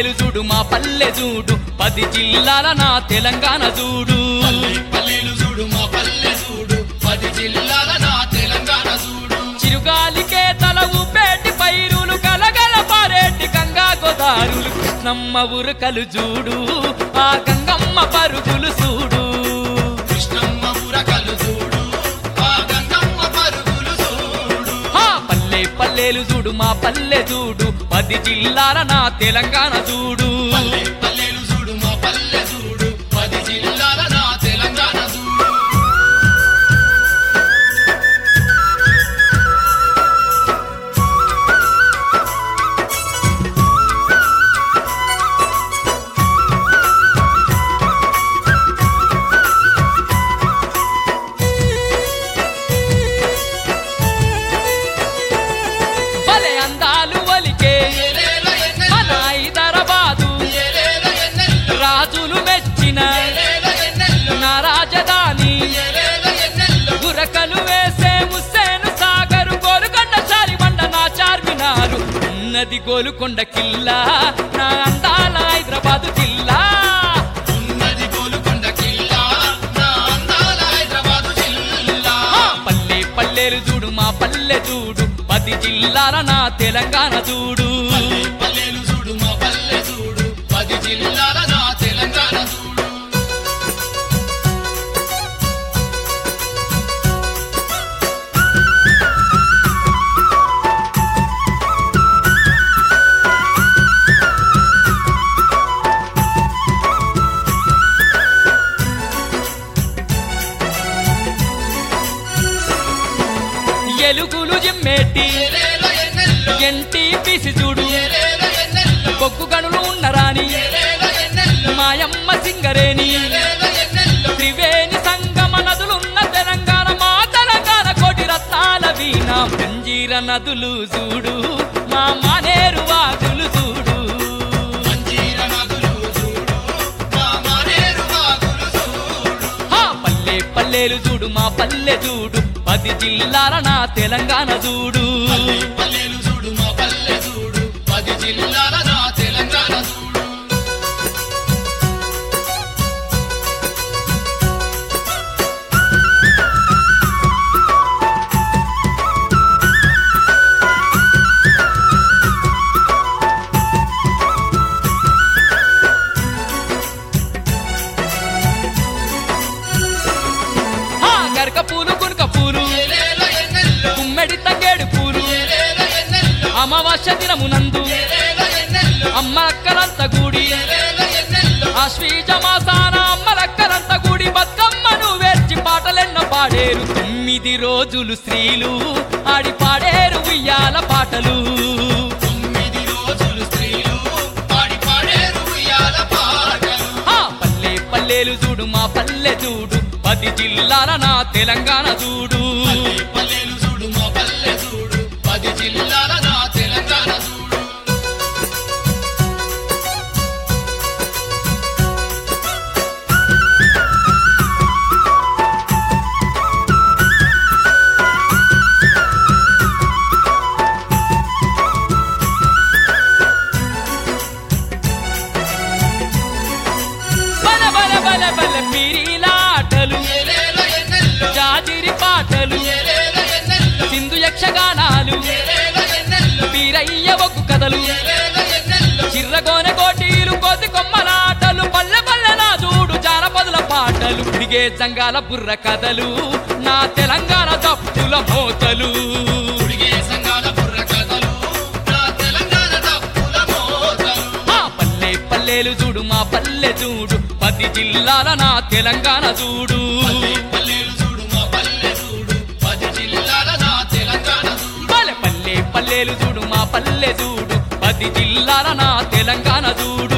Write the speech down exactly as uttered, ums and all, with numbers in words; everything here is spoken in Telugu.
పల్లెలు చూడు మా పల్లె చూడు పది జిల్లాల నా తెలంగాణ చూడు పల్లెలు చూడు మా పల్లె చూడు పది జిల్లాల నా తెలంగాణ చూడు చిరుగాలికే తల ఊపేటి పైరులు కలగల పారేటి గంగా గోదారులు కృష్ణమ్మ ఉరకలు చూడు ఆ గంగమ్మ పరుగులు చూడు కృష్ణమ్మ ఉరకలు చూడు ఆ గంగమ్మ పరుగులు చూడు ఆ పల్లె పల్లెలు చూడు మా పల్లె చూడు పది జిల్లాల నా తెలంగాణ చూడు పల్లెలు చూడు మా పల్లె చూడు పది జిల్లాల నా తెలంగాణ చూడు భలే అందాలు ఒలికే మన హైదరాబాదు రాజులు మెచ్చిన నా రాజధాని గురకలు వేసే ముస్సేను సాగరు గోలుకొండ చారిబండ నా చార్మినారు ఉన్నది గోలుకొండ కిల్లా నా అందాల హైదరాబాదు జిల్లా ఉన్నది గోలుకొండ కిల్లా నా అందాల హైదరాబాదు జిల్లా ఆ పల్లె పల్లెలు చూడు మా పల్లె చూడు పది జిల్లాల నా తెలంగాణ చూడు పల్లెలు చూడు మా పల్లె చూడు పది జిల్లాల నా తెలంగాణ చూడు ఎలుగులు జిమ్మేటి ఎంటి పిసి చూడు బొగ్గు గనులు ఉన్నరాని మాయమ్మ సింగరేని త్రివేణి సంగమ నదులున్న తెలంగాణ మా తెలంగాణ కోటి రత్నాల వీణ మంజీర నదులు చూడు మా మానేరు వాగులు చూడు మంజీర నదులు చూడు మా మానేరు వాగులు చూడు ఆ పల్లె పల్లెలు చూడు మా పల్లె చూడు పది జిల్లాల నా తెలంగాణ చూడు పల్లెలు చూడు మా పల్లె చూడు పది జిల్లాల నా తెలంగాణ చూడు ఆ గరక పూలు గునుక పూలు ఎలేల ఎన్నెల్లో గుమ్మెడి తంగేడు పూలు ఎలేల ఎన్నెల్లో అమావాస్య దినమునందు ఎలేల ఎన్నెల్లో అమ్మలక్కలంత గూడి ఎలేల ఎన్నెల్లో ఆశ్వీజ మాసాన అమ్మలక్కలంత గూడి బతుకమ్మను వేర్చి పాటలెన్న పాడేరు తొమ్మిది రోజులు స్త్రీలు ఆడి పాడేరు ఉయ్యాల పాటలు తొమ్మిది రోజులు స్త్రీలు పాడి పాడేరు ఉయ్యాల పాటలు ఆ పల్లె పల్లెలు చూడు మా పల్లె చూడు పది జిల్లాల నా తెలంగాణ చూడు పల్లెలు చూడు మా పల్లె చూడు పది జిల్లాల నా తెలంగాణ చూడు బల బల బల బల పీరీలాటలు ఎలేల ఎన్నెల్లో జాజిరి పాటలు ఎలేల ఎన్నెల్లో సింధు యక్షగానాలు ఎలేల ఎన్నెల్లో వీరయ్య ఒగ్గు కథలు ఎలేల ఎన్నెల్లో చిర్రగోనె కోటీలు కోతి కొమ్మలాటలు పల్లె పల్లె నా చూడు జానపదుల పాటలు దిగే జంగాల బుర్ర కథలు నా తెలంగాణ తప్పుల మోతలు ఉడిగే సంఘాల బుర్ర కథలు నా తెలంగాణ తప్పుల మోతలు ఆ పల్లె పల్లెలు చూడు మా పల్లె చూడు పది జిల్లాల నా తెలంగాణ చూడు పల్లెలు చూడు మా పల్లె చూడు పది జిల్లాల నా తెలంగాణ చూడు పల్లె పల్లె పల్లెలు చూడు మా పల్లె చూడు పది జిల్లాల నా తెలంగాణ చూడు